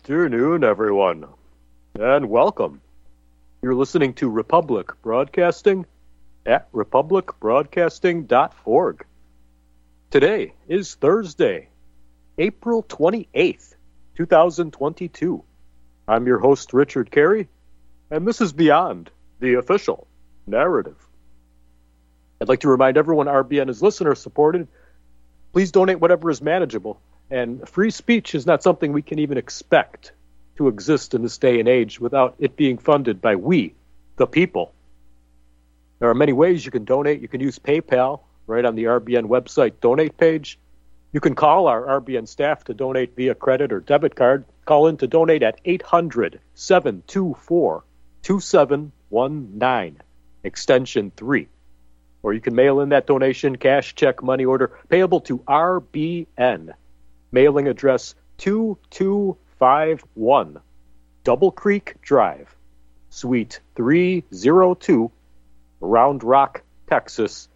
afternoon, everyone, and welcome. You're listening to Republic Broadcasting at republicbroadcasting.org. Today is Thursday, April 28th, 2022. I'm your host, Richard Carey, and this is Beyond the Official Narrative. I'd like to remind everyone RBN is listener-supported. Please donate whatever is manageable. And free speech is not something we can even expect to exist in this day and age without it being funded by we, the people. There are many ways you can donate. You can use PayPal right on the RBN website donate page. You can call our RBN staff to donate via credit or debit card. Call in to donate at 800-724-2719, extension 3. Or you can mail in that donation, cash, check, money order, payable to RBN. Mailing address 2251 Double Creek Drive, Suite 302, Round Rock, Texas,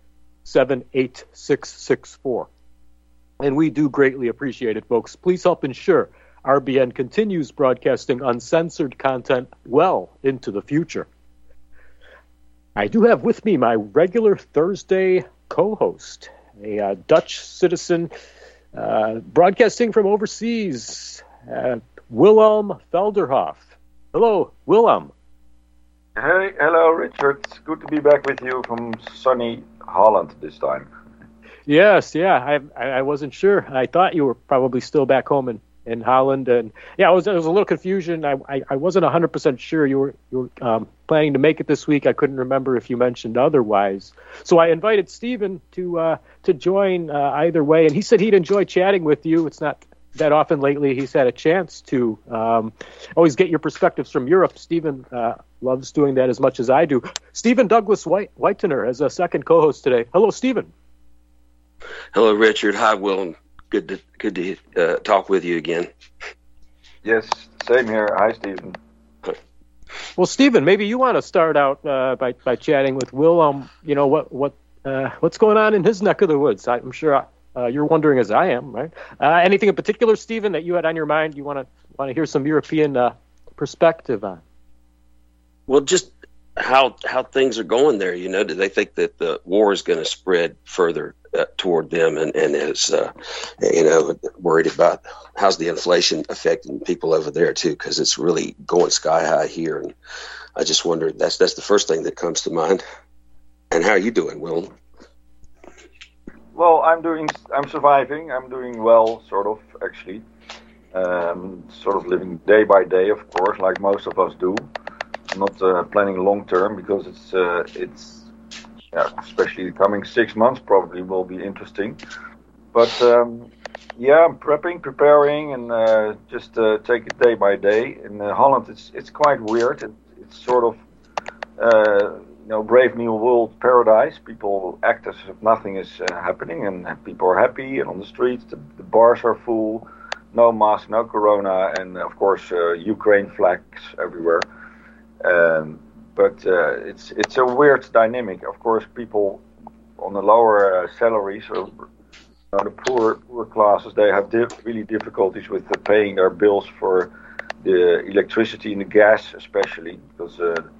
78664. And we do greatly appreciate it, folks. Please help ensure RBN continues broadcasting uncensored content well into the future. I do have with me my regular Thursday co-host, a Dutch citizen broadcasting from overseas, Willem Velderhof. Hello, Willem. Hey, hello, Richard. It's good to be back with you from sunny Holland this time. Yes, yeah, I wasn't sure. I thought you were probably still back home in Holland, and yeah, there was a little confusion. I wasn't 100% sure you were planning to make it this week. I couldn't remember if you mentioned otherwise. So I invited Stephen to join either way, and he said he'd enjoy chatting with you. It's not that often lately he's had a chance to always get your perspectives from Europe. Stephen loves doing that as much as I do. Stephen Douglas Whitener as a second co-host today. Hello, Stephen. Hello, Richard. Hi, Will. Good to talk with you again. Yes, same here. Hi, Stephen. Well, Stephen, maybe you want to start out by chatting with Will. You know what's going on in his neck of the woods. I'm sure you're wondering, as I am, right? Anything in particular, Stephen, that you had on your mind? You want to hear some European perspective on? Well, just how things are going there. You know, do they think that the war is going to spread further toward them, and is worried about how's the inflation affecting people over there too, because it's really going sky high here, and I just wonder, that's the first thing that comes to mind. And how are you doing, Will? Well, I'm surviving. I'm doing well, sort of, actually. Sort of living day by day, of course, like most of us do. Not planning long term, because it's especially the coming 6 months probably will be interesting. But I'm preparing, and just take it day by day. In Holland, it's quite weird. It's sort of Brave New World paradise. People act as if nothing is happening, and people are happy. And on the streets, the bars are full. No mask, no corona, and of course Ukraine flags everywhere. But it's a weird dynamic. Of course, people on the lower salaries, or the poor classes, they have really difficulties with paying their bills for the electricity and the gas, especially, because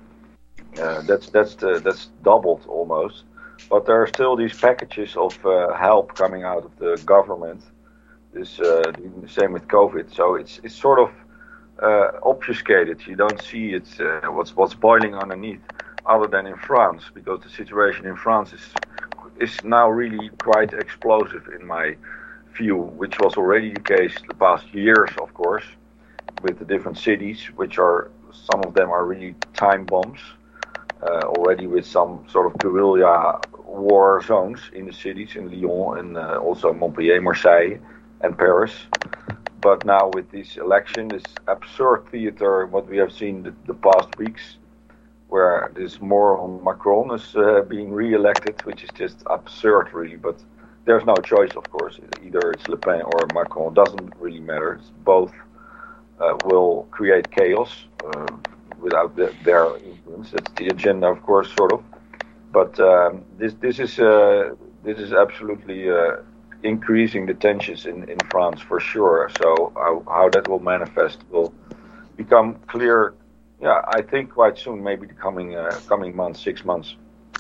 that's doubled almost. But there are still these packages of help coming out of the government. This the same with COVID. So it's sort of obfuscated. You don't see it what's boiling underneath, other than in France, because the situation in France is now really quite explosive in my view, which was already the case the past years, of course, with the different cities, which are, some of them are really time bombs, already with some sort of guerrilla war zones in the cities, in Lyon and also Montpellier, Marseille and Paris. But now with this election, this absurd theater, what we have seen the past weeks, where this moron Macron is being re-elected, which is just absurd, really. But there's no choice, of course. Either it's Le Pen or Macron. It doesn't really matter. Both will create chaos without their influence. That's the agenda, of course, sort of. But this is absolutely increasing the tensions in France for sure. So how that will manifest will become clear. Yeah, I think quite soon, maybe the coming months, 6 months.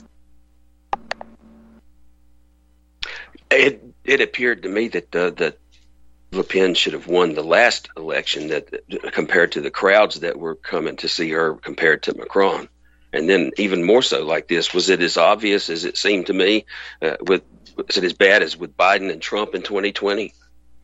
It appeared to me that Le Pen should have won the last election, that compared to the crowds that were coming to see her compared to Macron. And then even more so like this, was it as obvious as it seemed to me? Was it as bad as with Biden and Trump in 2020?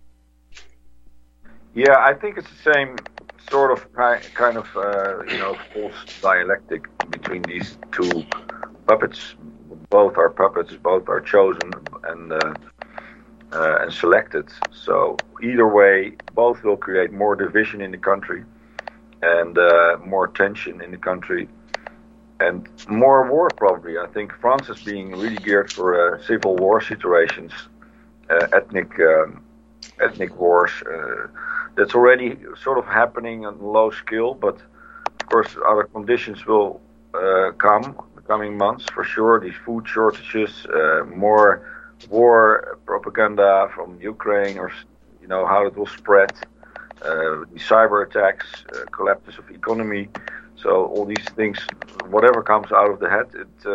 Yeah, I think it's the same sort of kind of false dialectic between these two puppets. Both are puppets, both are chosen and selected. So either way, both will create more division in the country and more tension in the country and more war probably. I think France is being really geared for civil war situations, ethnic wars. That's already sort of happening on low scale, but of course other conditions will come the coming months for sure. These food shortages, more war propaganda from Ukraine, or how it will spread, the cyber attacks, collapse of economy. So all these things, whatever comes out of the head,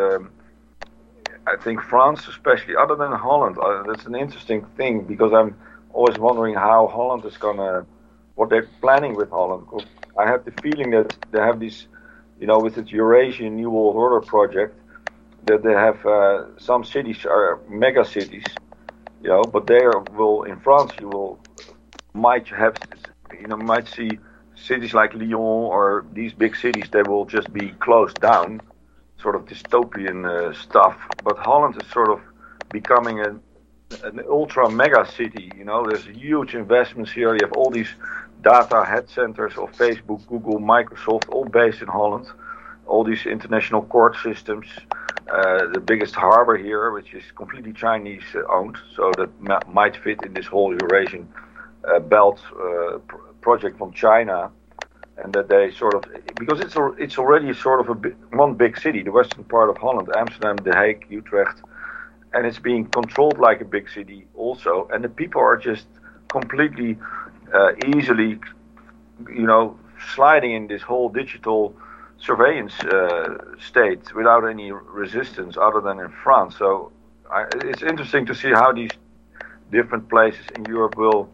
I think France especially, other than Holland, that's an interesting thing, because I'm always wondering how Holland is what they're planning with Holland. Because I have the feeling that they have this, with its Eurasian New World Order project, that they have some cities are mega cities, but in France you might see cities like Lyon or these big cities, they will just be closed down, sort of dystopian stuff. But Holland is sort of becoming an ultra mega city. There's huge investments here. You have all these data head centers of Facebook, Google, Microsoft, all based in Holland. All these international court systems. The biggest harbor here, which is completely Chinese owned, so that might fit in this whole Eurasian belt project from China, and that they sort of, because it's already sort of one big city, the western part of Holland, Amsterdam, The Hague, Utrecht, and it's being controlled like a big city also, and the people are just completely easily, sliding in this whole digital surveillance state without any resistance other than in France. So it's interesting to see how these different places in Europe will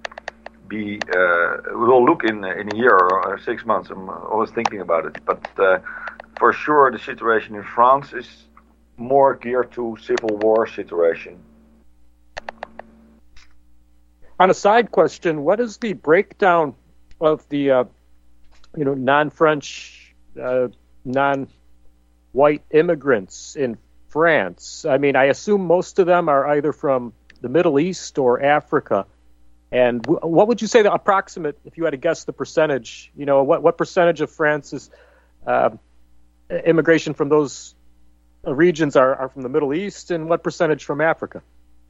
look in a year or 6 months. I'm always thinking about it, but for sure the situation in France is more geared to civil war situation. On a side question, what is the breakdown of the non-French, non-white immigrants in France? I mean, I assume most of them are either from the Middle East or Africa. And what would you say the approximate, if you had to guess the percentage, what percentage of France's immigration from those regions are from the Middle East, and what percentage from Africa?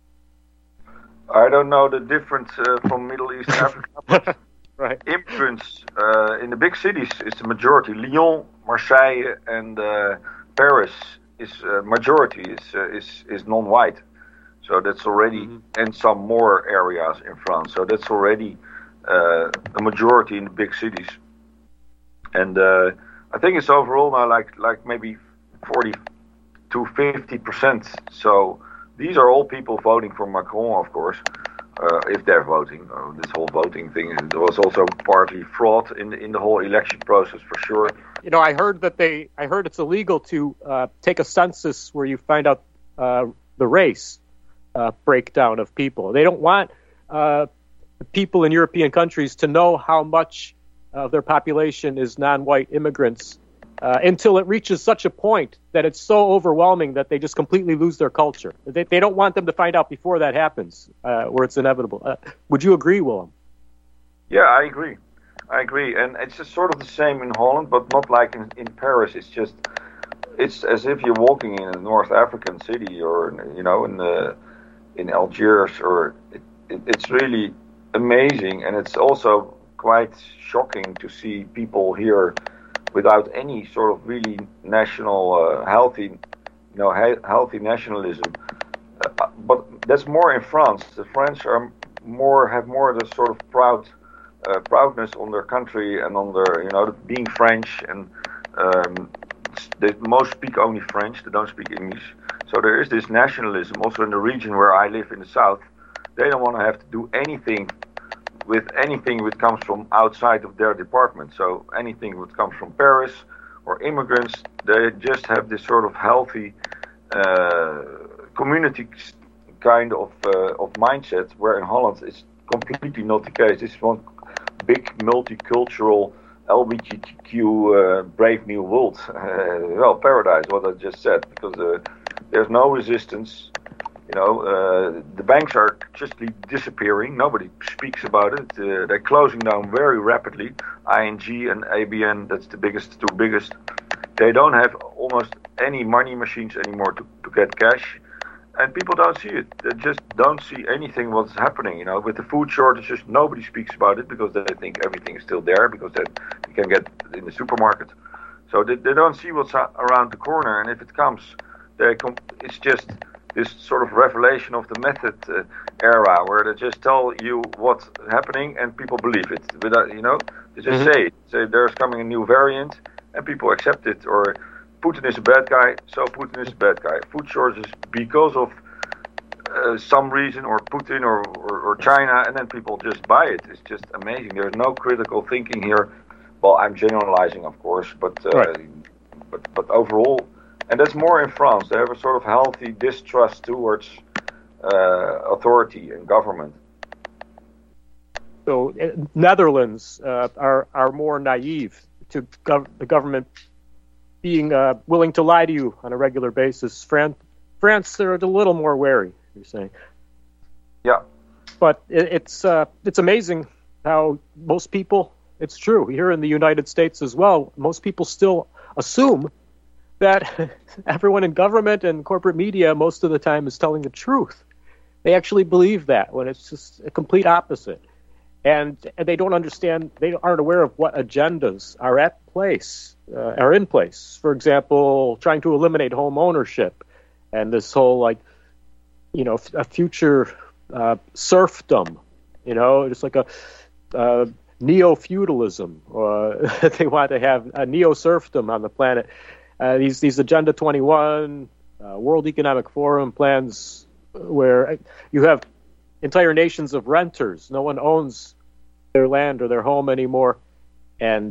I don't know the difference from Middle East and Africa, but right. Immigrants in the big cities is the majority. Lyon, Marseille, and Paris is majority is non-white. So that's already, and some more areas in France. So that's already a majority in the big cities. And I think it's overall now like maybe 40 to 50%. So these are all people voting for Macron, of course, if they're voting. This whole voting thing, there was also partly fraud in the whole election process for sure. I heard it's illegal to take a census where you find out the race breakdown of people. They don't want people in European countries to know how much of their population is non-white immigrants until it reaches such a point that it's so overwhelming that they just completely lose their culture. They don't want them to find out before that happens, where it's inevitable. Would you agree, Willem? Yeah, I agree. And it's just sort of the same in Holland, but not like in Paris. It's as if you're walking in a North African city, or in Algiers, or it's really amazing, and it's also quite shocking to see people here without any sort of really national healthy nationalism. But that's more in France. The French have more the sort of proud proudness on their country and on their, being French, and they most speak only French, they don't speak English. So there is this nationalism also in the region where I live in the south. They don't want to have to do anything which comes from outside of their department. So anything which comes from Paris or immigrants, they just have this sort of healthy community kind of mindset, where in Holland it's completely not the case. This is one big multicultural LGBTQ brave new world. Paradise, what I just said, because there's no resistance. The banks are just disappearing. Nobody speaks about it. They're closing down very rapidly. ING and ABN, that's the two biggest. They don't have almost any money machines anymore to get cash. And people don't see it. They just don't see anything what's happening. With the food shortages, nobody speaks about it because they think everything is still there, because you can get in the supermarket. So they don't see what's around the corner. And if it comes, it's just this sort of revelation of the method era, where they just tell you what's happening and people believe it. Without, they just say there's coming a new variant and people accept it, or Putin is a bad guy, so Putin is a bad guy. Food shortages because of some reason, or Putin or China, and then people just buy it. It's just amazing. There's no critical thinking here. Well, I'm generalizing, of course, but overall. And that's more in France. They have a sort of healthy distrust towards authority and government. So Netherlands are more naive to the government being willing to lie to you on a regular basis. France, they're a little more wary, you're saying. Yeah. But it's amazing how most people, it's true, here in the United States as well, most people still assume that everyone in government and corporate media most of the time is telling the truth. They actually believe that, when it's just a complete opposite. And they don't understand, they aren't aware of what agendas are in place. For example, trying to eliminate home ownership and this whole, a future serfdom, just like a neo-feudalism. They want to have a neo-serfdom on the planet. These Agenda 21, World Economic Forum plans, where you have entire nations of renters. No one owns their land or their home anymore. And,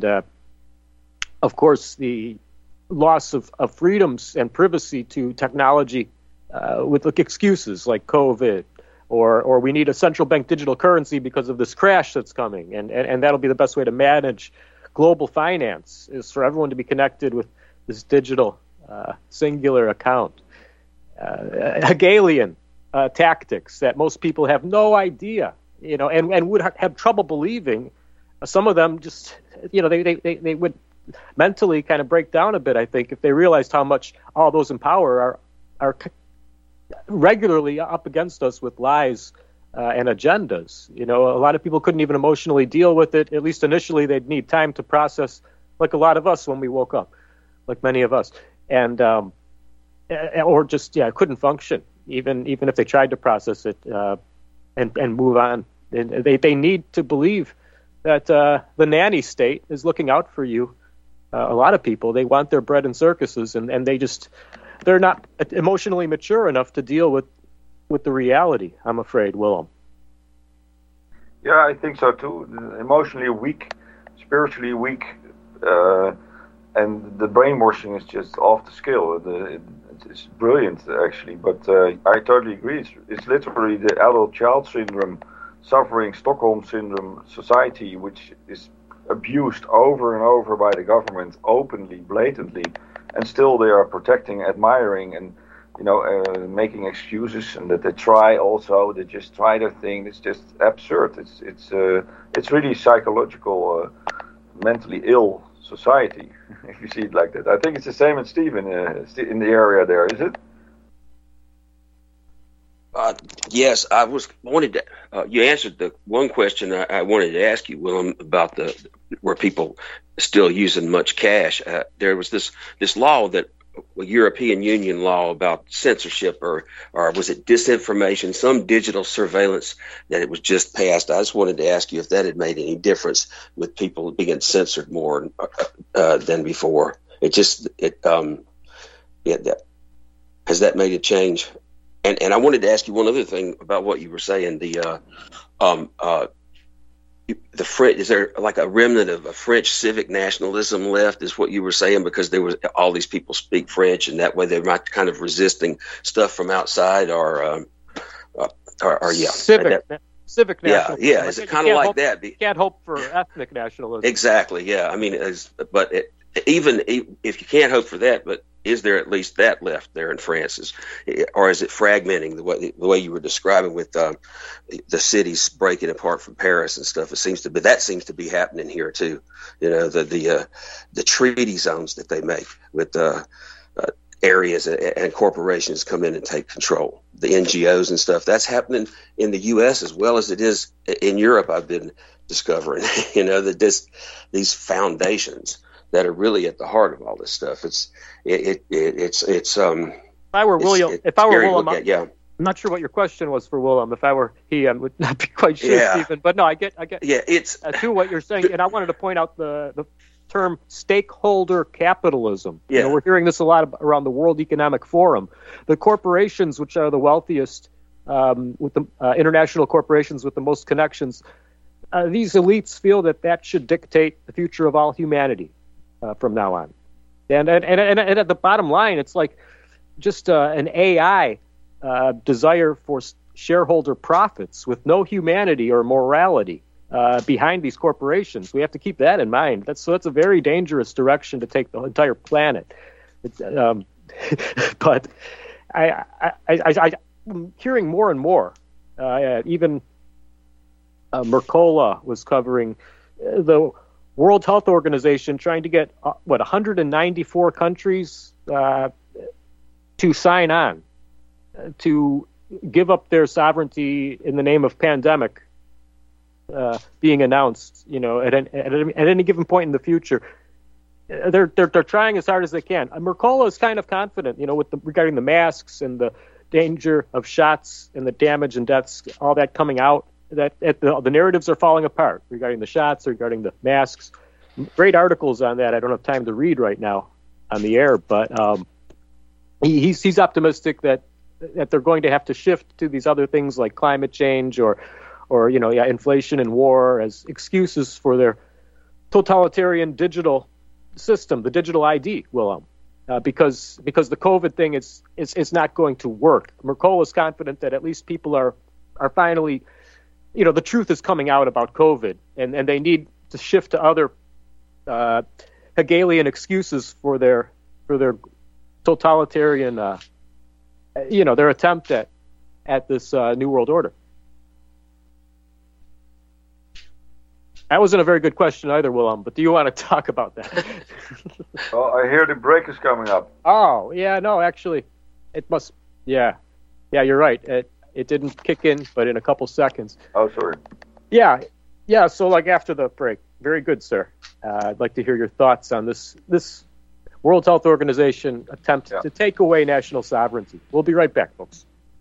of course, the loss of freedoms and privacy to technology with excuses like COVID, or we need a central bank digital currency because of this crash that's coming. And that'll be the best way to manage global finance, is for everyone to be connected with this digital singular account. Hegelian tactics that most people have no idea, and would have trouble believing. Some of them just, they would mentally kind of break down a bit, I think, if they realized how much all those in power are regularly up against us with lies and agendas. A lot of people couldn't even emotionally deal with it. At least initially, they'd need time to process, like a lot of us when we woke up, like many of us, and or just couldn't function, even if they tried to process it and move on. And they need to believe that the nanny state is looking out for you. A lot of people, they want their bread and circuses, and they're not emotionally mature enough to deal with the reality, I'm afraid, Willem. Yeah, I think so too. Emotionally weak, spiritually weak, and the brainwashing is just off the scale. It's brilliant, actually. But I totally agree. It's literally the adult-child syndrome, suffering Stockholm syndrome society, which is abused over and over by the government, openly, blatantly, and still they are protecting, admiring, and making excuses, and that they just try their thing. It's just absurd. It's really psychological, mentally ill society, if you see it like that. I think it's the same in Stephen, in the area there, is it? Yes, I wanted to. You answered the one question I wanted to ask you, Willem, about where people still using much cash. There was this law that European Union law about censorship or was it disinformation, some digital surveillance that it was just passed. I just wanted to ask you if that had made any difference with people being censored more than before. Has that made a change? And I wanted to ask you one other thing about what you were saying. The French, is there like a remnant of a French civic nationalism left, is what you were saying, because there was all these people speak French and that way they're not kind of resisting stuff from outside civic nationalism. Yeah. Is it kind of like that? You can't hope for ethnic nationalism. Exactly. Yeah. I mean, even if you can't hope for that, but is there at least that left there in France, or is it fragmenting the way you were describing with the cities breaking apart from Paris and stuff? That seems to be happening here too. You know, the treaty zones that they make with areas and corporations come in and take control. The NGOs and stuff, that's happening in the U.S. as well as it is in Europe. I've been discovering, you know, that these foundations that are really at the heart of all this stuff. If I were William, yeah. I'm not sure what your question was for Willem. If I were he, I would not be quite sure, Stephen. But no, I get. Yeah, it's to what you're saying, and I wanted to point out the term stakeholder capitalism. Yeah. You know, we're hearing this a lot around the World Economic Forum. The corporations, which are the wealthiest, with the international corporations with the most connections, these elites feel that should dictate the future of all humanity from now on. And at the bottom line, it's like just an AI desire for shareholder profits with no humanity or morality behind these corporations. We have to keep that in mind. That's a very dangerous direction to take the entire planet. But I'm hearing more and more. Even Mercola was covering the World Health Organization trying to get 194 countries to sign on to give up their sovereignty in the name of pandemic being announced. You know, at any given point in the future, they're trying as hard as they can. Mercola is kind of confident, you know, regarding the masks and the danger of shots and the damage and deaths, all that coming out. That the narratives are falling apart regarding the shots, regarding the masks. Great articles on that. I don't have time to read right now on the air, but he's optimistic that they're going to have to shift to these other things like climate change or inflation and war as excuses for their totalitarian digital system, the digital ID, Willem. Because the COVID thing is not going to work. Mercola is confident that at least people are finally, you know, the truth is coming out about COVID, and they need to shift to other Hegelian excuses for their totalitarian, their attempt at this New World Order. That wasn't a very good question either, Willem, but do you want to talk about that? Well, I hear the break is coming up. Oh, yeah, no, actually, it must, yeah, you're right. It didn't kick in, but in a couple seconds. Oh, sorry. Yeah, so like after the break. Very good, sir. I'd like to hear your thoughts on this World Health Organization attempt to take away national sovereignty. We'll be right back, folks.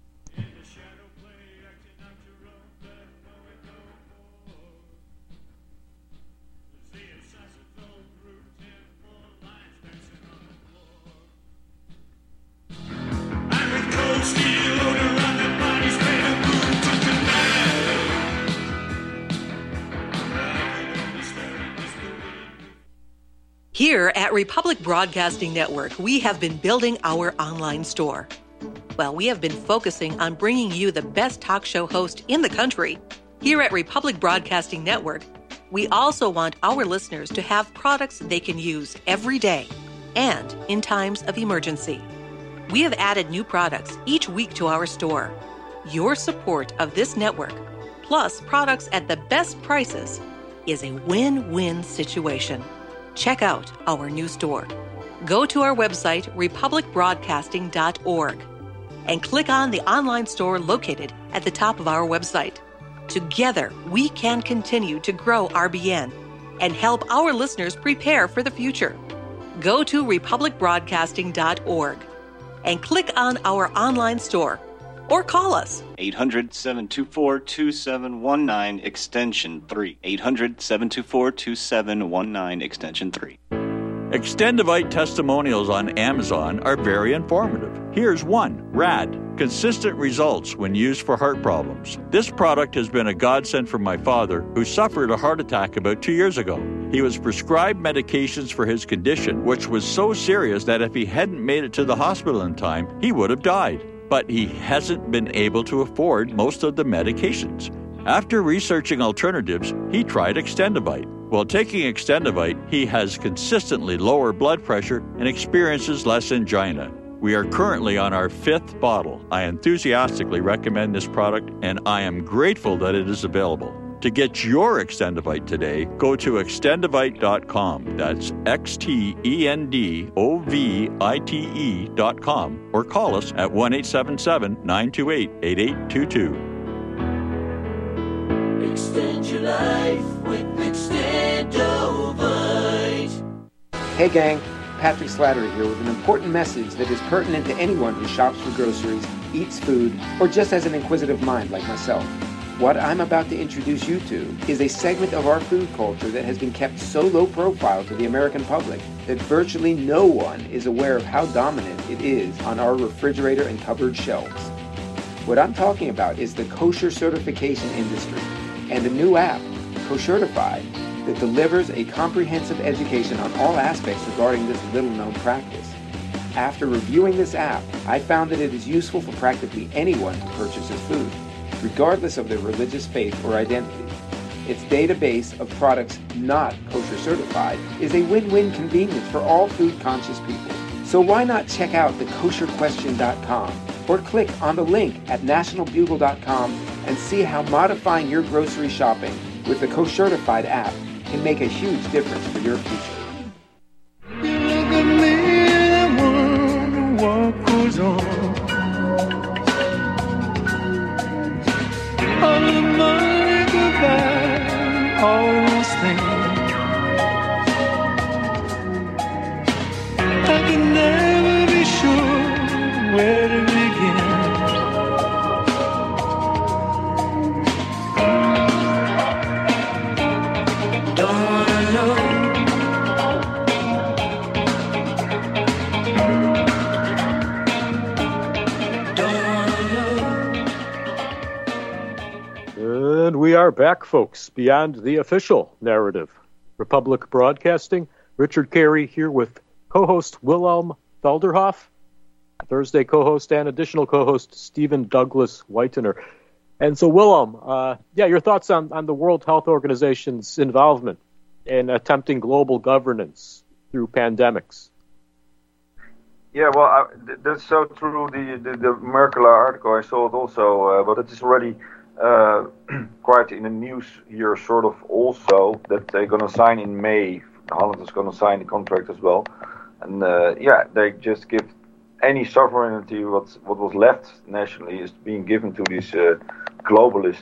Here at Republic Broadcasting Network, we have been building our online store. Well, we have been focusing on bringing you the best talk show host in the country. Here at Republic Broadcasting Network, we also want our listeners to have products they can use every day and in times of emergency. We have added new products each week to our store. Your support of this network, plus products at the best prices, is a win-win situation. Check out our new store. Go to our website, republicbroadcasting.org, and click on the online store located at the top of our website. Together, we can continue to grow RBN and help our listeners prepare for the future. go to republicbroadcasting.org and click on our online store or call us. 800-724-2719, extension 3. 800-724-2719, extension 3. Extendivite testimonials on Amazon are very informative. Here's one. RAD. Consistent results when used for heart problems. This product has been a godsend for my father, who suffered a heart attack about 2 years ago. He was prescribed medications for his condition, which was so serious that if he hadn't made it to the hospital in time, he would have died. But he hasn't been able to afford most of the medications. After researching alternatives, he tried Extendivite. While taking Extendivite, he has consistently lower blood pressure and experiences less angina. We are currently on our 5th bottle. I enthusiastically recommend this product, and I am grateful that it is available. To get your Extendivite today, go to extendivite.com. That's XTENDOVITE.com, or call us at 1-877-928-8822. Extend your life with Extendovite. Hey gang, Patrick Slattery here with an important message that is pertinent to anyone who shops for groceries, eats food, or just has an inquisitive mind like myself. What I'm about to introduce you to is a segment of our food culture that has been kept so low profile to the American public that virtually no one is aware of how dominant it is on our refrigerator and cupboard shelves. What I'm talking about is the kosher certification industry and a new app, Koshertified, that delivers a comprehensive education on all aspects regarding this little-known practice. After reviewing this app, I found that it is useful for practically anyone to purchase this food, regardless of their religious faith or identity. Its database of products not kosher certified is a win-win convenience for all food-conscious people. So why not check out the kosherquestion.com or click on the link at nationalbugle.com and see how modifying your grocery shopping with the Koshertified app can make a huge difference for your future. You look at me and I wonder what goes on. All the money goodbye, all those things. I can never be sure where to begin. Don't wanna know. And we are back, folks, beyond the official narrative. Republic Broadcasting, Richard Carey here with co-host Wilhelm Felderhoff, Thursday co-host and additional co-host Stephen Douglas Whitener. And so, Wilhelm, your thoughts on the World Health Organization's involvement in attempting global governance through pandemics? Yeah, well, that's so true. The Merkele article, I saw it also, but it is already quite in the news here, sort of also, that they're going to sign in May. Holland is going to sign the contract as well. And they just give any sovereignty, what was left nationally, is being given to these globalist,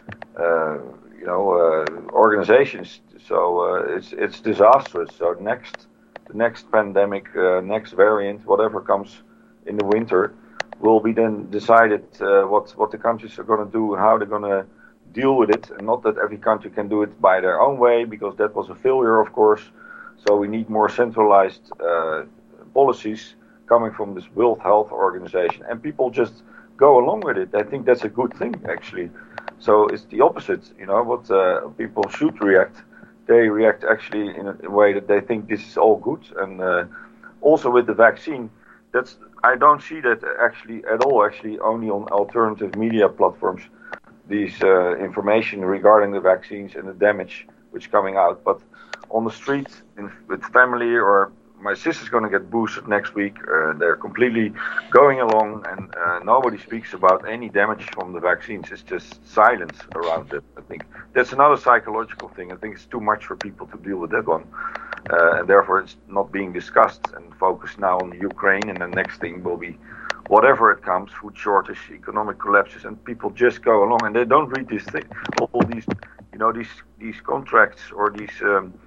organizations. So it's disastrous. So the next pandemic, next variant, whatever comes in the winter, will be then decided what the countries are going to do, how they're going to deal with it, and not that every country can do it by their own way, because that was a failure, of course. So we need more centralized policies coming from this World Health Organization, and people just go along with it. I think that's a good thing, actually. So it's the opposite, what people should react. They react actually in a way that they think this is all good. And also with the vaccine, I don't see that actually at all, only on alternative media platforms, these information regarding the vaccines and the damage which is coming out. But on the street with family, or my sister's going to get boosted next week, they're completely going along, and nobody speaks about any damage from the vaccines. It's just silence around it. I think that's another psychological thing. I think it's too much for people to deal with that one. And therefore it's not being discussed and focused now on Ukraine, and the next thing will be whatever it comes, food shortage, economic collapses, and people just go along and they don't read these things, all these, these contracts or these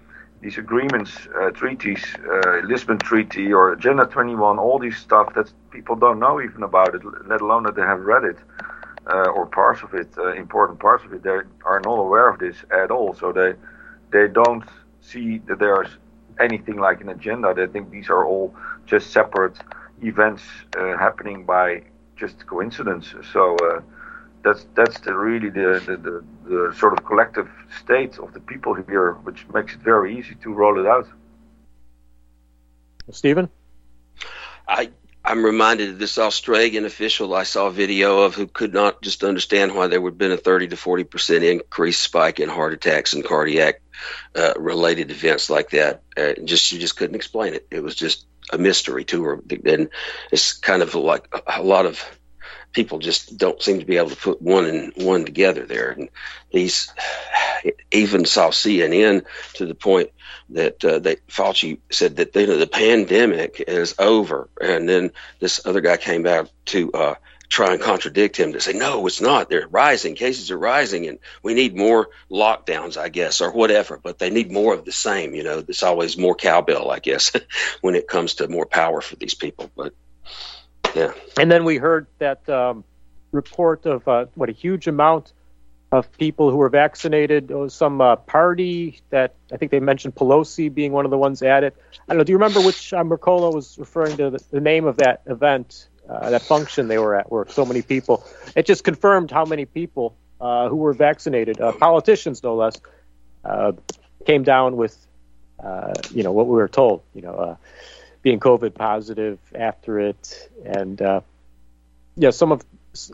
these agreements, treaties, Lisbon Treaty or Agenda 21, all these stuff that people don't know even about it, let alone that they have read it or parts of it, important parts of it. They are not aware of this at all, so they don't see that there's anything like an agenda. They think these are all just separate events happening by just coincidence. So that's really the sort of collective state of the people here, which makes it very easy to roll it out. Stephen? I'm reminded of this Australian official I saw a video of who could not just understand why there would have been a 30 to 40% increase spike in heart attacks and cardiac related events like that. She just couldn't explain it. It was just a mystery to her. And it's kind of like a lot of people just don't seem to be able to put one and one together there. And these even saw CNN to the point that Fauci said that the pandemic is over. And then this other guy came out to try and contradict him, to say, no, it's not. They're rising. Cases are rising, and we need more lockdowns, I guess, or whatever. But they need more of the same. You know, there's always more cowbell, I guess, when it comes to more power for these people. But yeah. And then we heard that report of a huge amount of people who were vaccinated. There was some party that I think they mentioned Pelosi being one of the ones at it. I don't know. Do you remember which Mercola was referring to the name of that event, that function they were at, where so many people? It just confirmed how many people who were vaccinated, politicians no less, came down with, what we were told, being COVID positive after it, and some of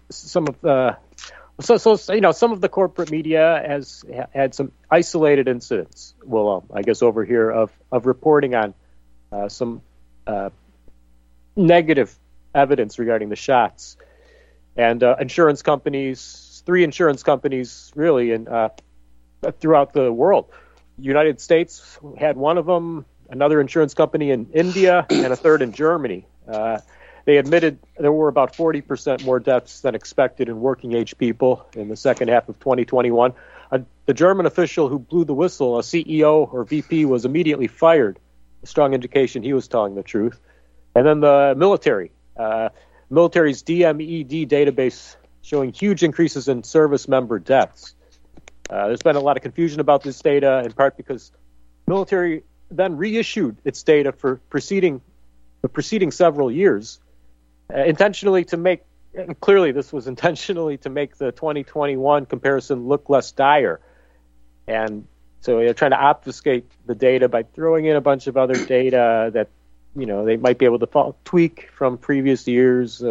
the corporate media has had some isolated incidents. Well, I guess over here of reporting on some negative evidence regarding the shots, and insurance companies, 3 insurance companies, really, and throughout the world. United States had one of them, another insurance company in India, and a third in Germany. They admitted there were about 40% more deaths than expected in working-age people in the second half of 2021. The German official who blew the whistle, a CEO or VP, was immediately fired, a strong indication he was telling the truth. And then the military's DMED database showing huge increases in service member deaths. There's been a lot of confusion about this data, in part because military then reissued its data for preceding several years, intentionally to make, clearly this was intentionally to make the 2021 comparison look less dire. And so they're trying to obfuscate the data by throwing in a bunch of other data that, they might be able to tweak from previous years.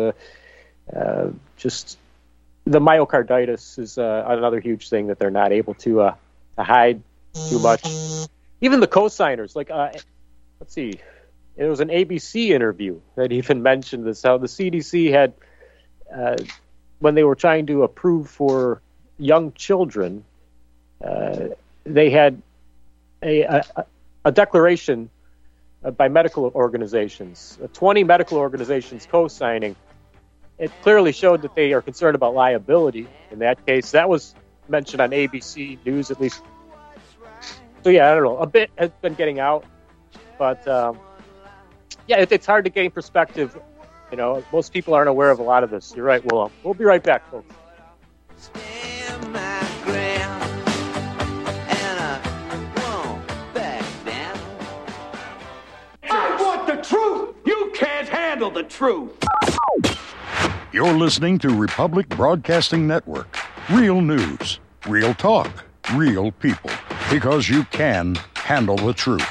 Just the myocarditis is another huge thing that they're not able to hide too much. Even the co-signers, let's see, it was an ABC interview that even mentioned this, how the CDC had, when they were trying to approve for young children, they had a declaration by medical organizations, 20 medical organizations co-signing. It clearly showed that they are concerned about liability in that case. That was mentioned on ABC News, at least. So, yeah, I don't know. A bit has been getting out. But, it's hard to gain perspective. Most people aren't aware of a lot of this. You're right, Willem. We'll be right back, folks. I want the truth! You can't handle the truth! You're listening to Republic Broadcasting Network. Real news, real talk, real people. Because you can handle the truth.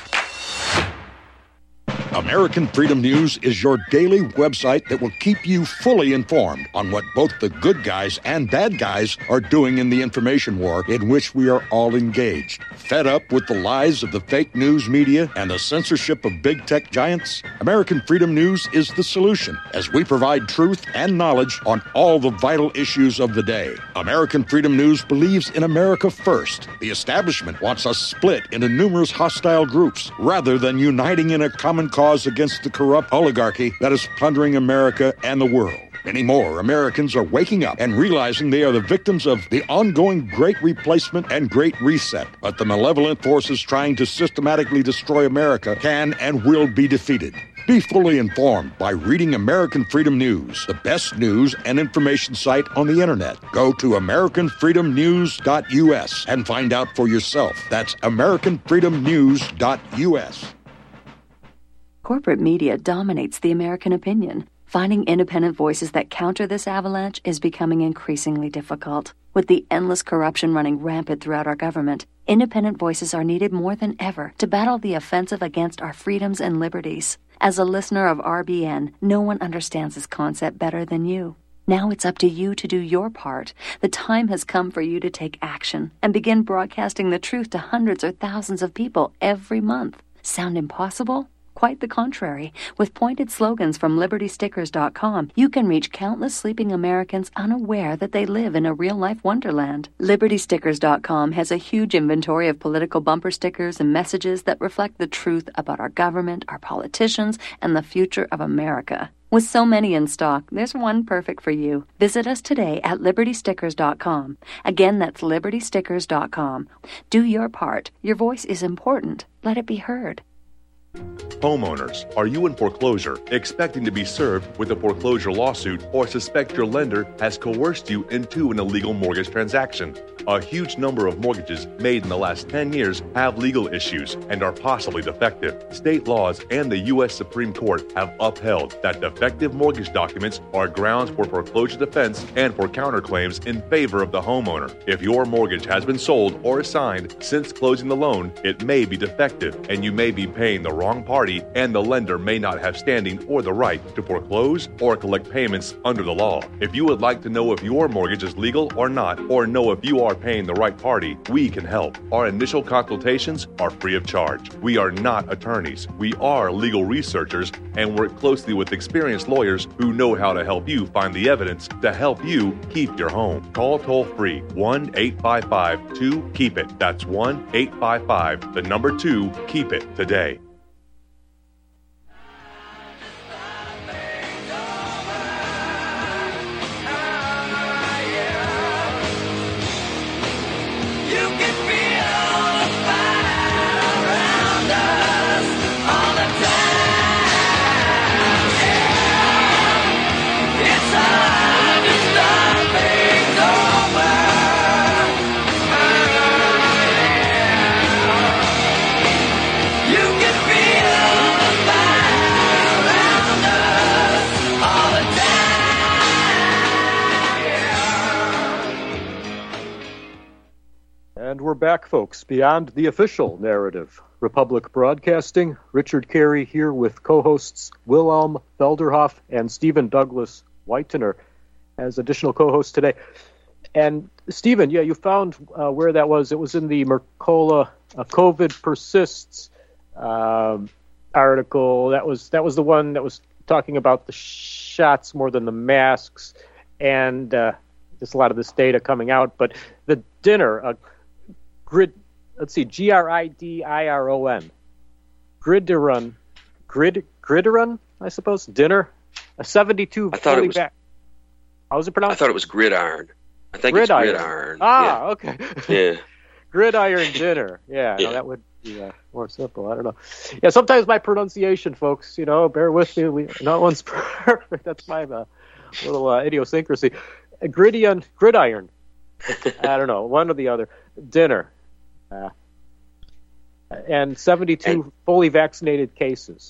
American Freedom News is your daily website that will keep you fully informed on what both the good guys and bad guys are doing in the information war in which we are all engaged. Fed up with the lies of the fake news media and the censorship of big tech giants? American Freedom News is the solution, as we provide truth and knowledge on all the vital issues of the day. American Freedom News believes in America first. The establishment wants us split into numerous hostile groups rather than uniting in a common cause against the corrupt oligarchy that is plundering America and the world. Many more Americans are waking up and realizing they are the victims of the ongoing Great Replacement and Great Reset. But the malevolent forces trying to systematically destroy America can and will be defeated. Be fully informed by reading American Freedom News, the best news and information site on the internet. Go to AmericanFreedomNews.us and find out for yourself. That's AmericanFreedomNews.us. Corporate media dominates the American opinion. Finding independent voices that counter this avalanche is becoming increasingly difficult. With the endless corruption running rampant throughout our government, independent voices are needed more than ever to battle the offensive against our freedoms and liberties. As a listener of RBN, no one understands this concept better than you. Now it's up to you to do your part. The time has come for you to take action and begin broadcasting the truth to hundreds or thousands of people every month. Sound impossible? Quite the contrary. With pointed slogans from LibertyStickers.com, you can reach countless sleeping Americans unaware that they live in a real-life wonderland. LibertyStickers.com has a huge inventory of political bumper stickers and messages that reflect the truth about our government, our politicians, and the future of America. With so many in stock, there's one perfect for you. Visit us today at LibertyStickers.com. Again, that's LibertyStickers.com. Do your part. Your voice is important. Let it be heard. Homeowners, are you in foreclosure, expecting to be served with a foreclosure lawsuit, or suspect your lender has coerced you into an illegal mortgage transaction? A huge number of mortgages made in the last 10 years have legal issues and are possibly defective. State laws and the U.S. Supreme Court have upheld that defective mortgage documents are grounds for foreclosure defense and for counterclaims in favor of the homeowner. If your mortgage has been sold or assigned since closing the loan, it may be defective and you may be paying the wrong party, and the lender may not have standing or the right to foreclose or collect payments under the law. If you would like to know if your mortgage is legal or not, or know if you are paying the right party, we can help. Our initial consultations are free of charge. We are not attorneys. We are legal researchers and work closely with experienced lawyers who know how to help you find the evidence to help you keep your home. Call toll-free 1-855-2-KEEP-IT. That's 1-855-2-KEEP-IT today. And we're back, folks, beyond the official narrative. Republic Broadcasting, Richard Carey here with co-hosts Wilhelm Felderhoff and Stephen Douglas Whitener as additional co-hosts today. And Stephen, yeah, you found where that was. It was in the Mercola COVID Persists article. That was the one that was talking about the shots more than the masks, and just a lot of this data coming out. But the dinner, Gridiron, I suppose, dinner, a 72 fully back. How was it pronounced? I thought it was gridiron. I think it's gridiron. Ah, yeah. Okay. Yeah. Gridiron dinner. Yeah, no, that would be more simple. I don't know. Yeah, sometimes my pronunciation, folks, bear with me. Not one's perfect. That's my little idiosyncrasy. Gridiron. I don't know, one or the other. Dinner. And 72 fully vaccinated cases.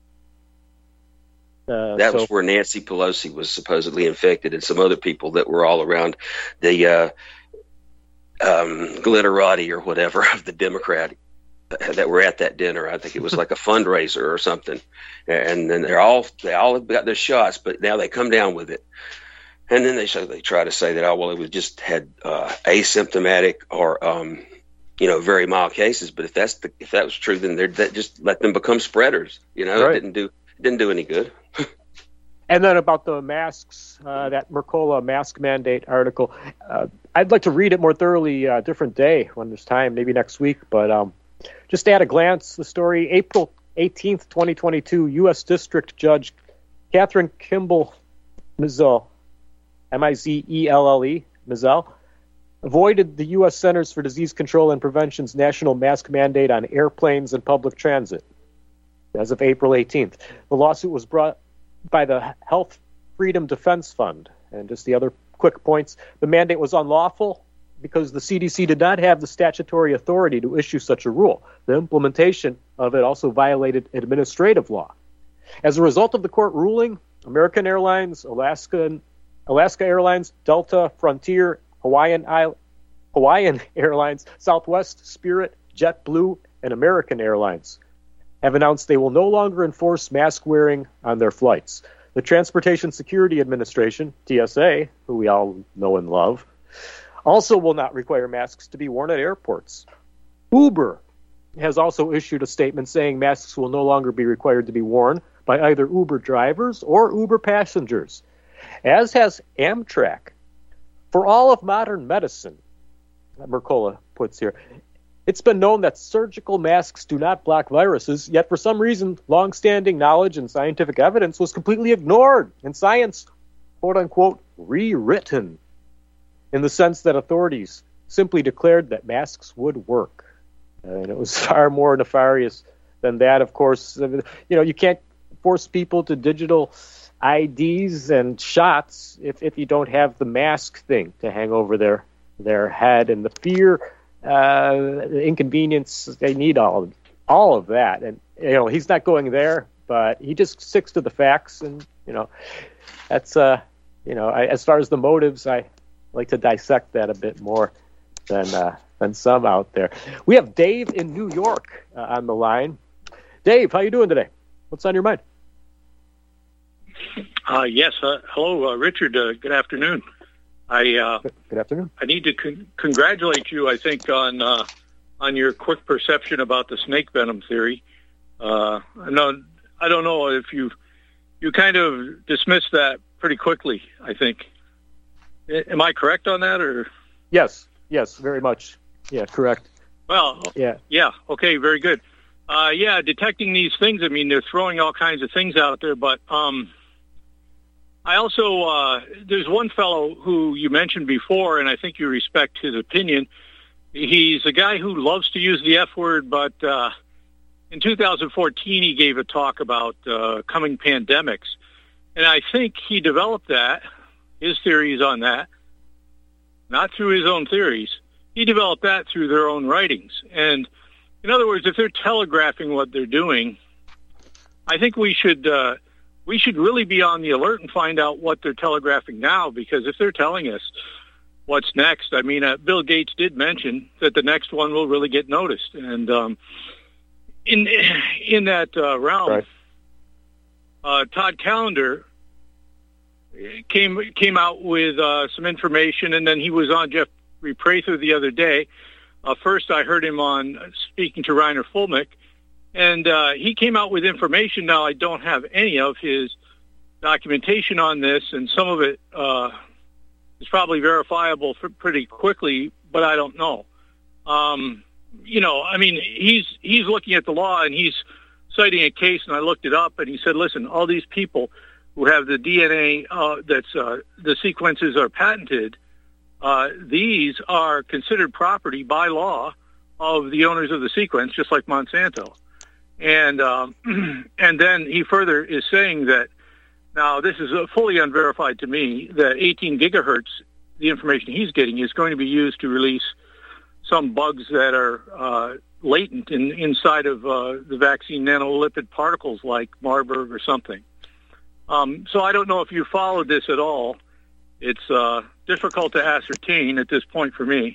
That was where Nancy Pelosi was supposedly infected, and some other people that were all around the glitterati or whatever of the Democrat that were at that dinner. I think it was like a fundraiser or something. And then they all have got their shots, but now they come down with it. And then they try to say that, it was just had asymptomatic or very mild cases. But if that was true, then that just let them become spreaders. Right. It didn't do any good. And then about the masks, that Mercola mask mandate article, I'd like to read it more thoroughly a different day when there's time, maybe next week. But just at a glance, the story, April 18th, 2022, U.S. District Judge Catherine Kimball Mizelle, M-I-Z-E-L-L-E, Mizelle, avoided the U.S. Centers for Disease Control and Prevention's national mask mandate on airplanes and public transit as of April 18th. The lawsuit was brought by the Health Freedom Defense Fund. And just the other quick points, the mandate was unlawful because the CDC did not have the statutory authority to issue such a rule. The implementation of it also violated administrative law. As a result of the court ruling, American Airlines, Alaska Airlines, Delta, Frontier, Hawaiian Airlines, Southwest, Spirit, JetBlue, and American Airlines have announced they will no longer enforce mask wearing on their flights. The Transportation Security Administration, TSA, who we all know and love, also will not require masks to be worn at airports. Uber has also issued a statement saying masks will no longer be required to be worn by either Uber drivers or Uber passengers, as has Amtrak. For all of modern medicine, Mercola puts here, it's been known that surgical masks do not block viruses, yet for some reason, long-standing knowledge and scientific evidence was completely ignored, and science, quote-unquote, rewritten, in the sense that authorities simply declared that masks would work. And it was far more nefarious than that, of course. You can't force people to digital IDs and shots if you don't have the mask thing to hang over their head, and the fear, the inconvenience, they need all of that. And he's not going there, but he just sticks to the facts, and that's as far as the motives, I like to dissect that a bit more than some out there. We have Dave in New York on the line. Dave, how you doing today? What's on your mind? Yes. Hello, Richard. Good afternoon. Good afternoon. I need to congratulate you, I think, on your quick perception about the snake venom theory. I don't know if you kind of dismissed that pretty quickly, I think. Am I correct on that, or? Yes, very much. Yeah, correct. Well, yeah. Okay, very good. Detecting these things. I mean, they're throwing all kinds of things out there, but I also there's one fellow who you mentioned before, and I think you respect his opinion. He's a guy who loves to use the F word, but in 2014 he gave a talk about coming pandemics, and I think he developed that. His theories on that, not through his own theories. He developed that through their own writings. And in other words, if they're telegraphing what they're doing, I think we should really be on the alert and find out what they're telegraphing now, because if they're telling us what's next, I mean, Bill Gates did mention that the next one will really get noticed. And in that realm, right. Todd Callender came out with some information, and then he was on Jeffrey Prather the other day. First, I heard him on speaking to Reiner Fulmick, and he came out with information. Now, I don't have any of his documentation on this, and some of it is probably verifiable pretty quickly, but I don't know. I mean, he's looking at the law, and he's citing a case, and I looked it up, and he said, listen, all these people who have the DNA the sequences are patented, these are considered property by law of the owners of the sequence, just like Monsanto. And and then he further is saying that, now this is fully unverified to me, that 18 gigahertz, the information he's getting, is going to be used to release some bugs that are latent inside of the vaccine nanolipid particles like Marburg or something. So I don't know if you followed this at all. It's difficult to ascertain at this point for me.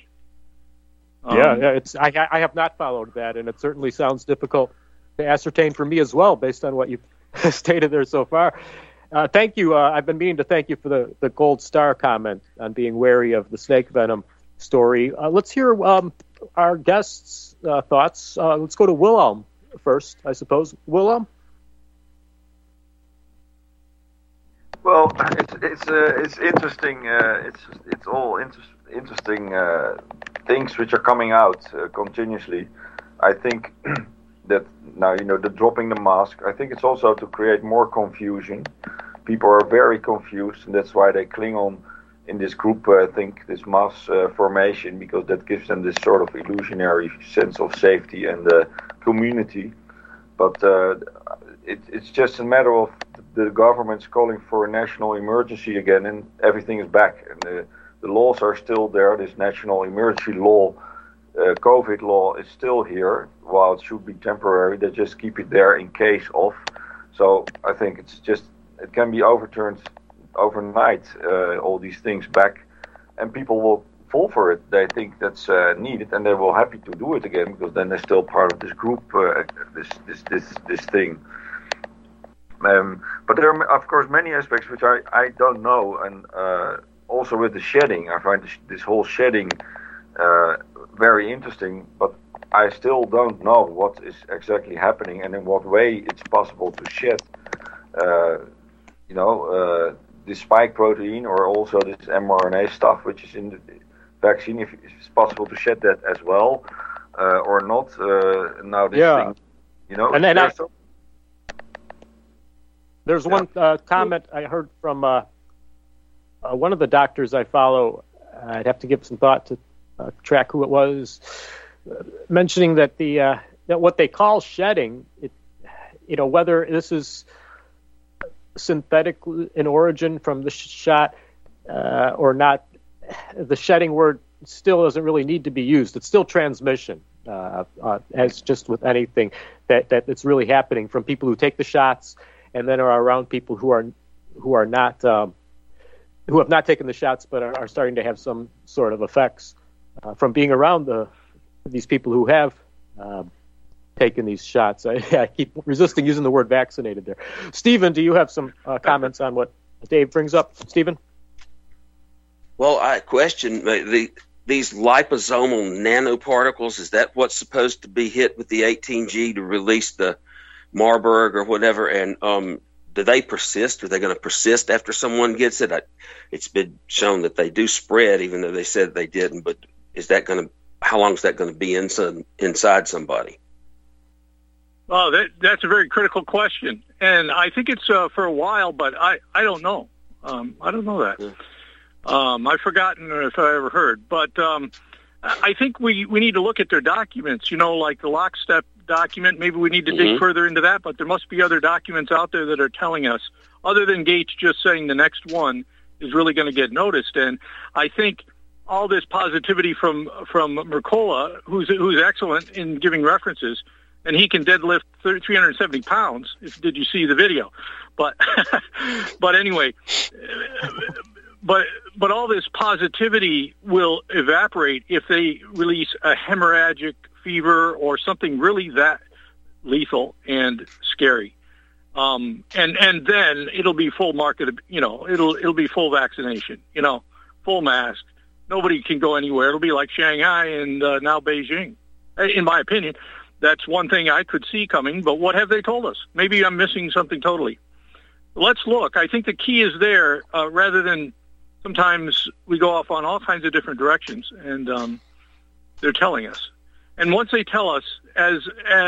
I have not followed that, and it certainly sounds difficult to ascertain for me as well, based on what you've stated there so far. Thank you. I've been meaning to thank you for the gold star comment on being wary of the snake venom story. Let's hear our guests' thoughts. Let's go to Wilhelm first, I suppose. Wilhelm? Well, it's interesting. It's all interesting things which are coming out continuously. I think that now the dropping the mask. I think it's also to create more confusion, people are very confused, and that's why they cling on in this group, this mass formation, because that gives them this sort of illusionary sense of safety and community. But it's just a matter of the government's calling for a national emergency again, and everything is back. And the laws are still there. This national emergency law, COVID law, is still here. While it should be temporary, they just keep it there in case of. So I think it can be overturned overnight, all these things back, and people will fall for it. They think that's needed, and they will happy to do it again, because then they're still part of this group, this thing. But there are, of course, many aspects which I don't know, and also with the shedding, I find this whole shedding very interesting, but I still don't know what is exactly happening and in what way it's possible to shed. This spike protein, or also this mRNA stuff, which is in the vaccine, if it's possible to shed that as well, or not. Now this thing, there's one comment I heard from one of the doctors I follow. I'd have to give some thought to track who it was, mentioning that that what they call shedding, whether this is synthetic in origin from the shot or not, the shedding word still doesn't really need to be used. It's still transmission, as just with anything that it's really happening from people who take the shots and then are around people who are not who have not taken the shots but are starting to have some sort of effects from being around these people who have taken these shots. I keep resisting using the word vaccinated there. Stephen, do you have some comments on what Dave brings up? Stephen? Well, I question these liposomal nanoparticles. Is that what's supposed to be hit with the 18G to release the Marburg or whatever? And do they persist? Are they going to persist after someone gets it? It's been shown that they do spread, even though they said they didn't. But how long is that going to be inside somebody? Well, that's a very critical question, and I think it's for a while, but I don't know. I don't know that. I've forgotten if I ever heard, but I think we need to look at their documents, like the lockstep document. Maybe we need to dig further into that, but there must be other documents out there that are telling us, other than Gates just saying the next one is really going to get noticed. And I think all this positivity from Mercola, who's excellent in giving references, and he can deadlift 370 pounds. Did you see the video? But anyway, but all this positivity will evaporate if they release a hemorrhagic fever or something really that lethal and scary. And then it'll be full market. It'll be full vaccination. Full mask. Nobody can go anywhere. It'll be like Shanghai and now Beijing, in my opinion. That's one thing I could see coming, but what have they told us? Maybe I'm missing something totally. Let's look. I think the key is there, rather than sometimes we go off on all kinds of different directions, and they're telling us. And once they tell us, as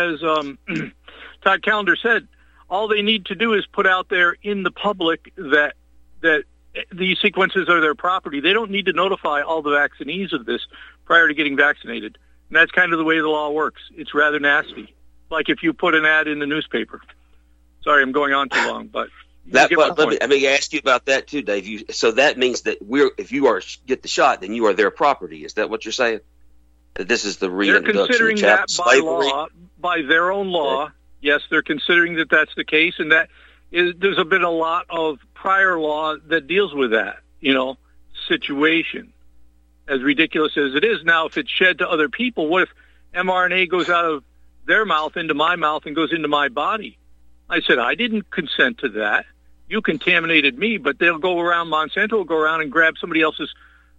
Todd Callender said, all they need to do is put out there in the public that these sequences are their property. They don't need to notify all the vaccinees of this prior to getting vaccinated. And that's kind of the way the law works. It's rather nasty. Like if you put an ad in the newspaper. Sorry, I'm going on too long, but let me ask you about that too, Dave. So that means that if you get the shot, then you are their property. Is that what you're saying? That this is the reintroduction? They're considering that by law, by their own law. Okay. Yes, they're considering that that's the case, and there's been a lot of prior law that deals with that, situation. As ridiculous as it is now, if it's shed to other people, what if mRNA goes out of their mouth into my mouth and goes into my body? I said, I didn't consent to that. You contaminated me, but they'll go around, Monsanto will go around and grab somebody else's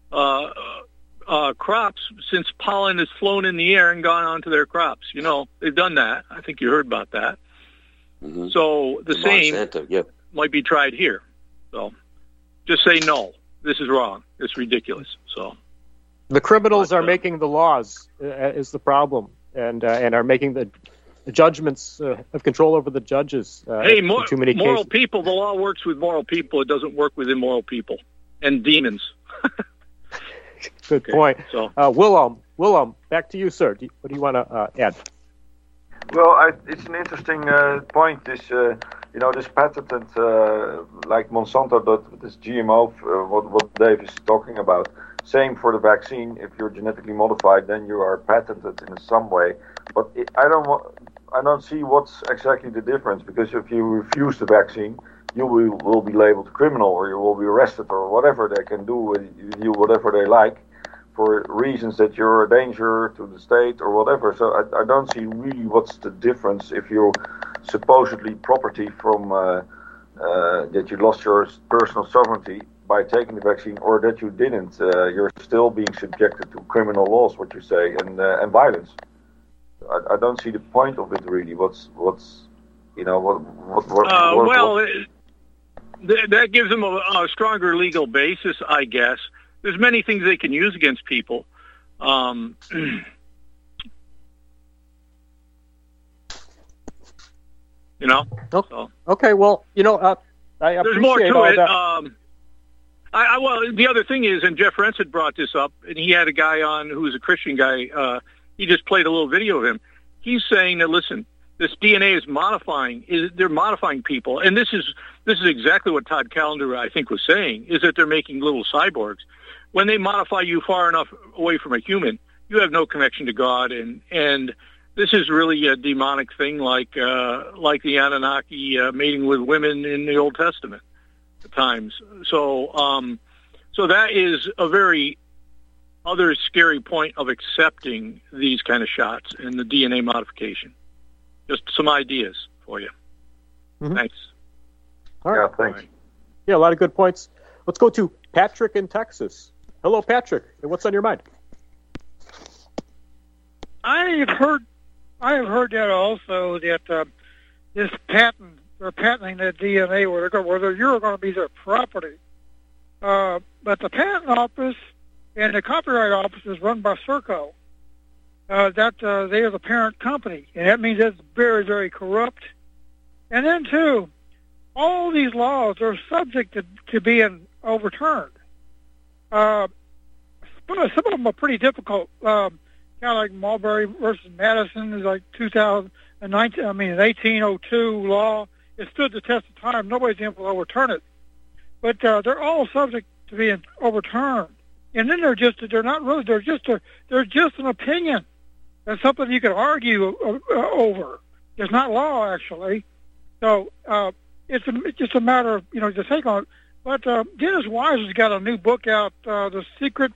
crops, since pollen has flown in the air and gone onto their crops. They've done that. I think you heard about that. Mm-hmm. So the same might be tried here. So just say no. This is wrong. It's ridiculous. So the criminals are making the laws is the problem, and are making judgments have control over the judges. Hey, in too many moral cases. people. The law works with moral people. It doesn't work with immoral people and demons. Good point. So, Willem, back to you, sir. What do you want to add? Well, it's an interesting point. This, this patented, like Monsanto, this GMO, what Dave is talking about. Same for the vaccine. If you're genetically modified, then you are patented in some way. But I don't see what's exactly the difference, because if you refuse the vaccine, you will be labeled a criminal, or you will be arrested, or whatever they can do with you, whatever they like, for reasons that you're a danger to the state or whatever. So I don't see really what's the difference if you're supposedly property from that you lost your personal sovereignty by taking the vaccine, or that you didn't. You're still being subjected to criminal laws, what you say, and violence. I don't see the point of it really. That gives them a stronger legal basis, I guess. There's many things they can use against people. You know? So. Okay, well, I appreciate there's more to all it. that. Well, the other thing is, and Jeff Rense had brought this up, and he had a guy on who was a Christian guy. He just played a little video of him. He's saying that, listen, this DNA is they're modifying people. And this is exactly what Todd Callender, I think, was saying, is that they're making little cyborgs. When they modify you far enough away from a human, you have no connection to God. And this is really a demonic thing, like the Anunnaki mating with women in the Old Testament at times. So that is a very other scary point of accepting these kind of shots and the DNA modification. Just some ideas for you. Mm-hmm. Thanks. All right. Yeah, thanks. Right. Yeah, a lot of good points. Let's go to Patrick in Texas. Hello, Patrick. What's on your mind? I have heard that also, that this patent, they're patenting that DNA whether you're going to be their property. But the patent office and the copyright office is run by Serco. They are the parent company, and that means it's very, very corrupt. And then, too, all these laws are subject to being overturned. Some of them are pretty difficult. Kind of like Marbury versus Madison is like 1802 law. It stood the test of time. Nobody's able to overturn it. But they're all subject to being overturned. And then they're just an opinion. That's something you can argue over. It's not law, actually. So it's just a matter of to take on it. But Dennis Wise has got a new book out, The Secret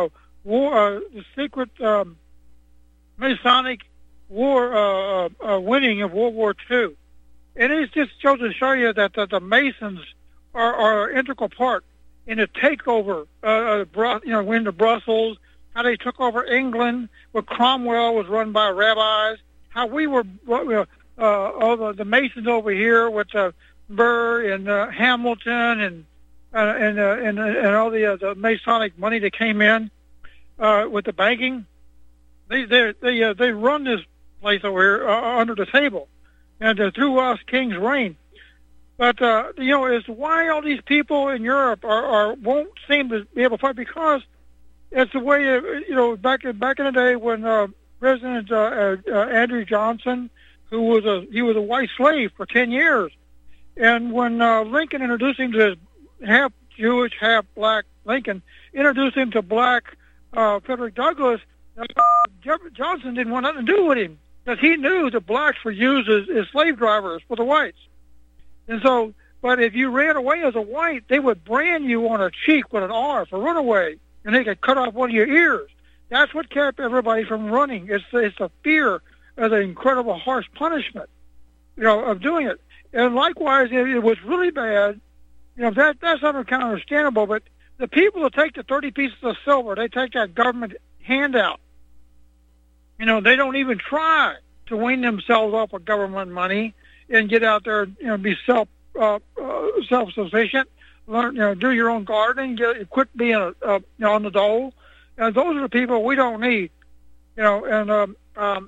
Masonic War Winning of World War II, and it just shows to show you that the Masons are an integral part in the takeover. Went to Brussels, how they took over England, where Cromwell was run by rabbis, how we were all the Masons over here with Burr and Hamilton and all the Masonic money that came in with the banking. They run this place over here under the table, and through us kings reign. But as to why all these people in Europe won't seem to be able to fight, because it's the way back in the day when President Andrew Johnson, he was a white slave for 10 years, and when Lincoln introduced him to his half Jewish, half black Lincoln, introduced him to black Frederick Douglass, Johnson didn't want nothing to do with him, because he knew the blacks were used as slave drivers for the whites. And so, but if you ran away as a white, they would brand you on a cheek with an R for runaway, and they could cut off one of your ears. That's what kept everybody from running. It's the fear of the incredible harsh punishment, of doing it. And likewise, it was really bad. That's kind of understandable. But the people that take the 30 pieces of silver, they take that government handout. They don't even try to wean themselves off of government money and get out there, be self-sufficient. Learn, do your own gardening. Quit being on the dole. And those are the people we don't need. And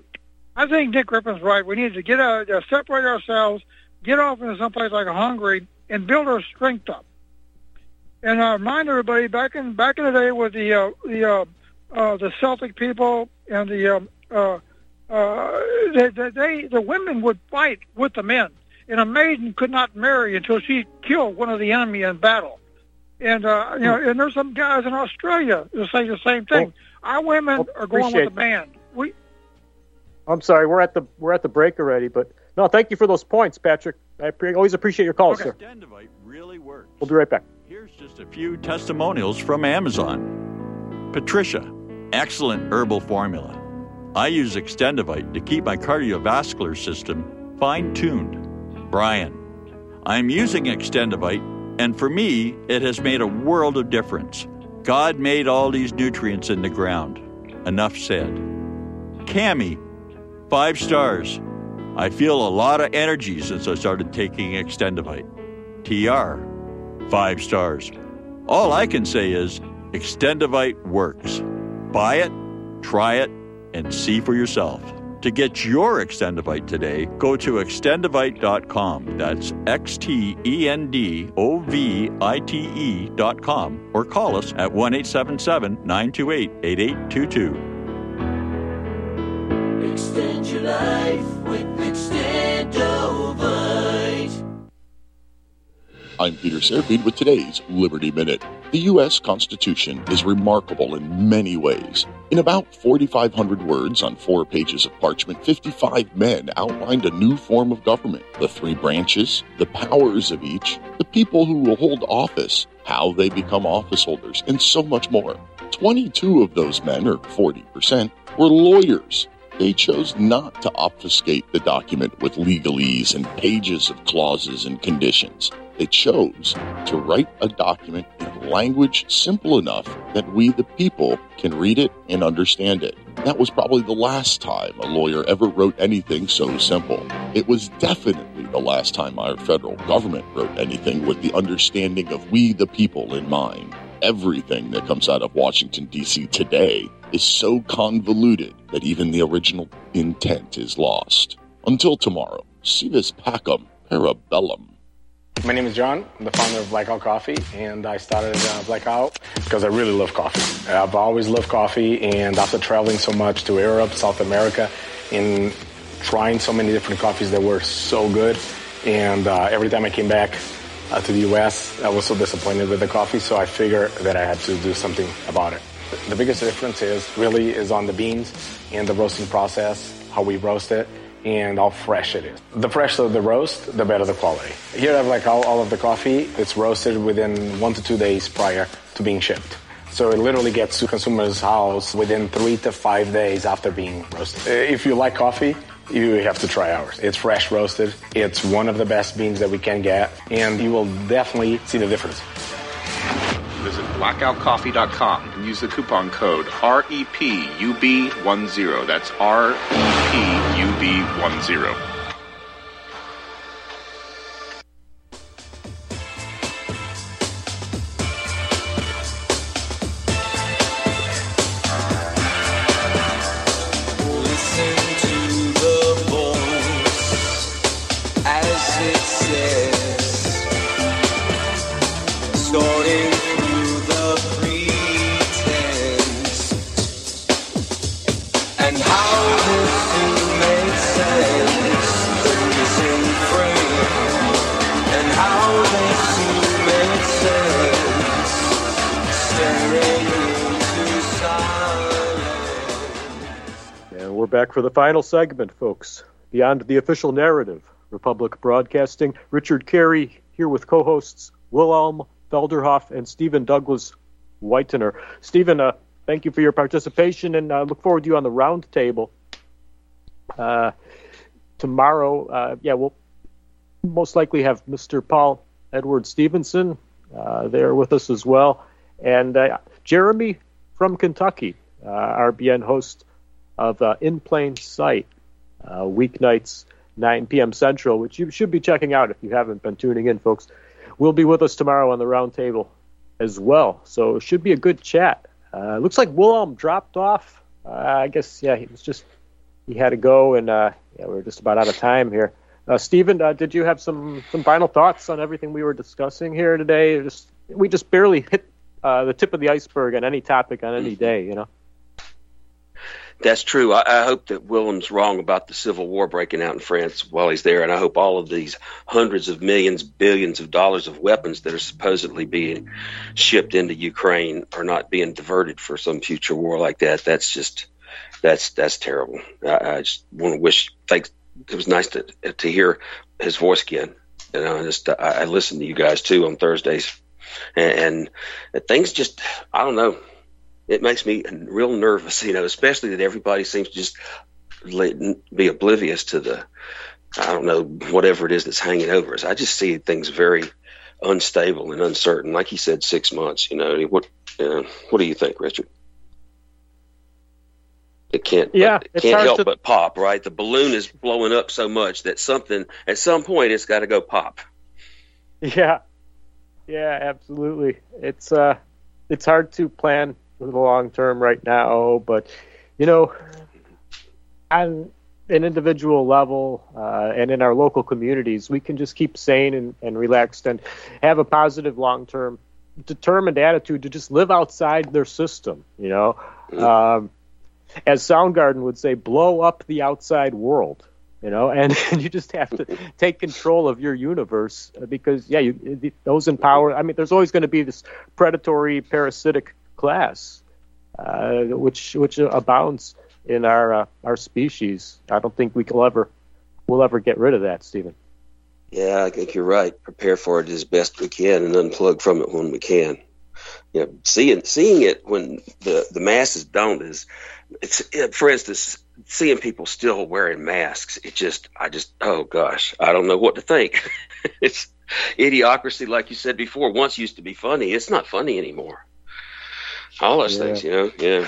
I think Dick Griffin's right. We need to separate ourselves, get off into someplace like Hungary, and build our strength up. And I remind everybody back in the day with the Celtic people and the women would fight with the men, and a maiden could not marry until she killed one of the enemy in battle. And and there's some guys in Australia who say the same thing. Our women are going with the man. I'm sorry, we're at the break already, but no, thank you for those points, Patrick. I always appreciate your calls, sir. Extendivite really works. We'll be right back. Here's just a few testimonials from Amazon. Patricia, excellent herbal formula. I use Extendivite to keep my cardiovascular system fine-tuned. Brian, I'm using Extendivite, and for me, it has made a world of difference. God made all these nutrients in the ground. Enough said. Cammie, 5 stars. I feel a lot of energy since I started taking Extendivite. TR, 5 stars. All I can say is Extendivite works. Buy it, try it, and see for yourself. To get your Extendivite today, go to extendivite.com. That's XTENDOVITE.com or call us at 1-877-928-8822. Extend your life with Extendovite. I'm Peter Serafine with today's Liberty Minute. The U.S. Constitution is remarkable in many ways. In about 4,500 words on 4 pages of parchment, 55 men outlined a new form of government, the 3 branches, the powers of each, the people who will hold office, how they become office holders, and so much more. 22 of those men, or 40%, were lawyers. They chose not to obfuscate the document with legalese and pages of clauses and conditions. They chose to write a document in language simple enough that we, the people, can read it and understand it. That was probably the last time a lawyer ever wrote anything so simple. It was definitely the last time our federal government wrote anything with the understanding of we, the people, in mind. Everything that comes out of Washington, D.C. today is so convoluted that even the original intent is lost. Until tomorrow, si vis pacem parabellum. My name is John. I'm the founder of Blackout Coffee, and I started Blackout because I really love coffee. I've always loved coffee, and after traveling so much to Europe, South America, and trying so many different coffees that were so good, and every time I came back to the U.S., I was so disappointed with the coffee, so I figured that I had to do something about it. The biggest difference is on the beans and the roasting process, how we roast it, and how fresh it is. The fresher the roast, the better the quality. Here I have all of the coffee. It's roasted within 1 to 2 days prior to being shipped. So it literally gets to consumer's house within 3 to 5 days after being roasted. If you like coffee, you have to try ours. It's fresh roasted. It's one of the best beans that we can get, and you will definitely see the difference. Visit blackoutcoffee.com and use the coupon code REPUB10. That's REPUB10. We're back for the final segment, folks. Beyond the official narrative, Republic Broadcasting. Richard Carey here with co-hosts Wilhelm Felderhoff and Stephen Douglas Whitener. Stephen, thank you for your participation, and I look forward to you on the round table tomorrow. We'll most likely have Mr. Paul Edward Stevenson there with us as well, and Jeremy from Kentucky, RBN host of In Plain Sight, weeknights, 9 p.m. Central, which you should be checking out if you haven't been tuning in, folks. Will be with us tomorrow on the round table as well, so it should be a good chat. Looks like Wilhelm dropped off. I guess, he he had to go, and we're just about out of time here. Stephen, did you have some final thoughts on everything we were discussing here today? We just barely hit the tip of the iceberg on any topic on any day, you know. That's true. I hope that Willem's wrong about the civil war breaking out in France while he's there, and I hope all of these hundreds of millions, billions of dollars of weapons that are supposedly being shipped into Ukraine are not being diverted for some future war like that. That's terrible. I just want to wish. It was nice to hear his voice again. You know, I listen to you guys too on Thursdays, and things just, I don't know. It makes me real nervous, you know, especially that everybody seems to just be oblivious to the, I don't know, whatever it is that's hanging over us. I just see things very unstable and uncertain. Like he said, 6 months, you know. What do you think, Richard? It can't help but pop, right? The balloon is blowing up so much that something, at some point, it's got to go pop. Yeah, absolutely. It's hard to plan for the long term right now, but you know, on an individual level and in our local communities, we can just keep sane and relaxed and have a positive long-term determined attitude to just live outside their system, you know. As Soundgarden would say, blow up the outside world, you know, and you just have to take control of your universe because those in power, I mean, there's always going to be this predatory parasitic class, which abounds in our species. I don't think we'll ever get rid of that, Stephen. Yeah, I think you're right. Prepare for it as best we can and unplug from it when we can. You know, seeing it when the masses don't for instance, seeing people still wearing masks. Oh gosh, I don't know what to think. It's idiocracy, like you said before. Once used to be funny. It's not funny anymore. All those things, you know. Yeah.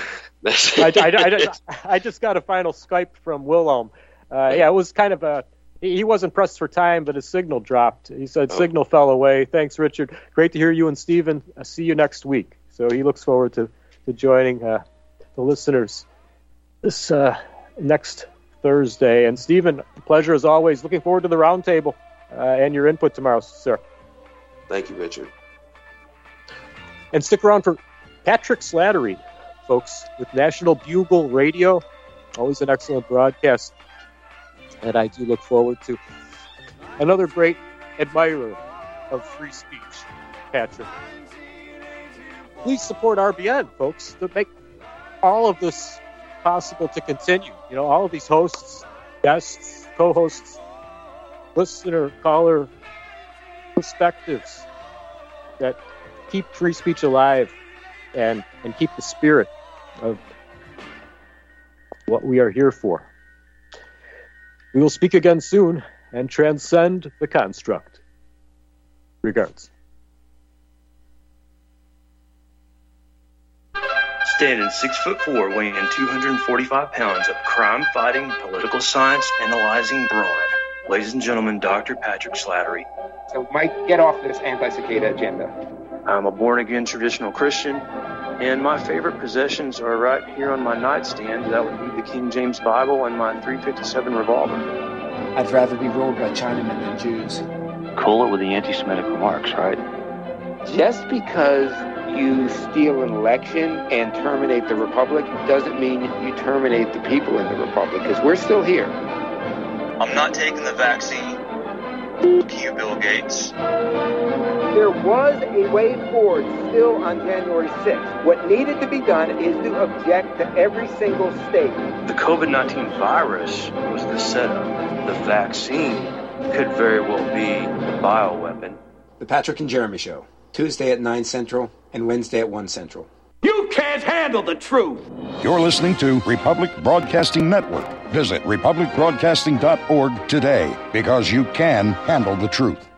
I just got a final Skype from Willem. It was kind of he wasn't pressed for time, but his signal dropped. He said signal fell away. Thanks, Richard. Great to hear you and Stephen. I'll see you next week. So he looks forward to joining the listeners this next Thursday. And Stephen, pleasure as always. Looking forward to the roundtable and your input tomorrow, sir. Thank you, Richard. And stick around for Patrick Slattery, folks, with National Bugle Radio. Always an excellent broadcast. And I do look forward to another great admirer of free speech, Patrick. Please support RBN, folks, to make all of this possible to continue. You know, all of these hosts, guests, co-hosts, listener, caller perspectives that keep free speech alive and keep the spirit of what we are here for. We will speak again soon and transcend the construct. Regards. Standing 6'4", weighing 245 pounds of crime-fighting, political science analyzing brawn. Ladies and gentlemen, Dr. Patrick Slattery. So, Mike, get off this anti-cicada agenda. I'm a born-again traditional Christian, and my favorite possessions are right here on my nightstand. That would be the King James Bible and my .357 revolver. I'd rather be ruled by Chinamen than Jews. Cool it with the anti-Semitic remarks, right? Just because you steal an election and terminate the Republic doesn't mean you terminate the people in the Republic, because we're still here. I'm not taking the vaccine. F*** you, Bill Gates. There was a way forward still on January 6th. What needed to be done is to object to every single state. The COVID-19 virus was the setup. The vaccine could very well be the bioweapon. The Patrick and Jeremy Show, Tuesday at 9 Central and Wednesday at 1 Central. You can't handle the truth. You're listening to Republic Broadcasting Network. Visit republicbroadcasting.org today, because you can handle the truth.